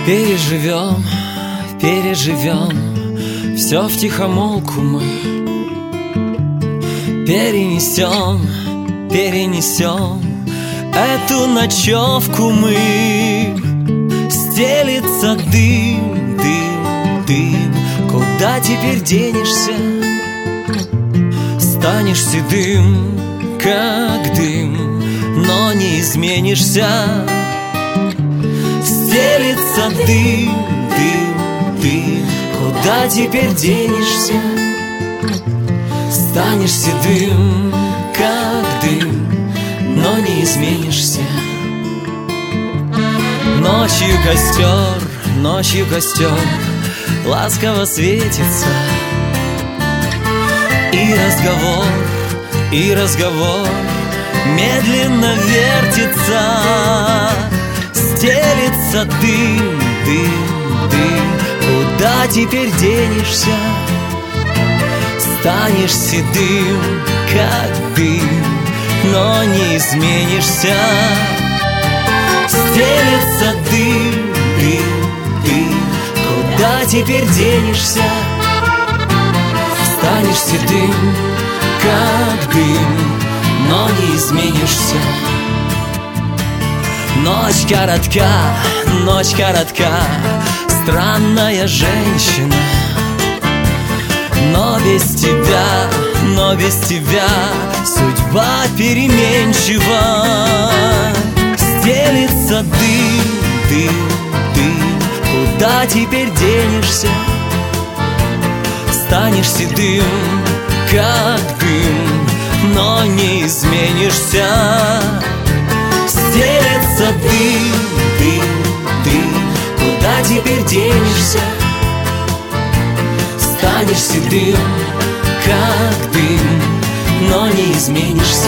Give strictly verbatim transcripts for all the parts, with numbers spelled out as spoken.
Переживем, переживем, все втихомолку мы перенесем, перенесем эту ночевку мы. Стелится дым, дым, дым, куда теперь денешься? Станешь седым, как дым, но не изменишься. Стелится дым, дым, дым, куда теперь денешься? Станешь седым, как дым, но не изменишься. Ночью костер, ночью костер ласково светится. И разговор, и разговор медленно вертится. Стелится дым, дым, дым, куда теперь денешься? Станешь седым, как дым, но не изменишься. Стелится дым, дым, дым, куда теперь денешься? Станешь седым, как дым, но не изменишься. Ночь коротка, ночь коротка, странная женщина. Но без тебя, но без тебя судьба переменчива. Стелится дым, дым, дым, куда теперь денешься? Станешь седым, как дым, но не изменишься. Стелется дым, дым, дым, куда теперь денешься? Станешь седым, как дым, но не изменишься.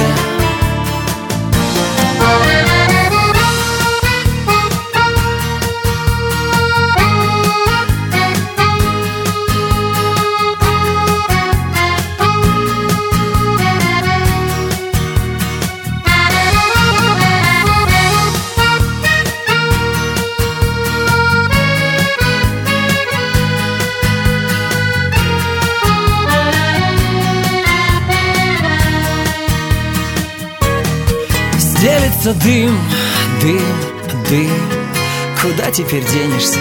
Делится дым, дым, дым, куда теперь денешься?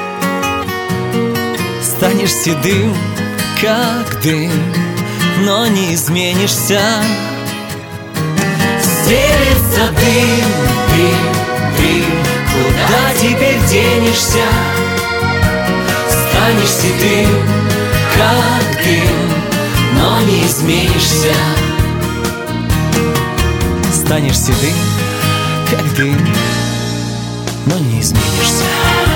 Станешь седым, как дым, но не изменишься. Делится дым, дым, дым, куда теперь денешься? Станешь седым, как дым, но не изменишься. Станешь седым, как дым, но не изменишься.